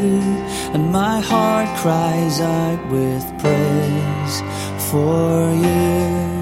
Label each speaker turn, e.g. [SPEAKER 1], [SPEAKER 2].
[SPEAKER 1] and my heart cries out with praise for you.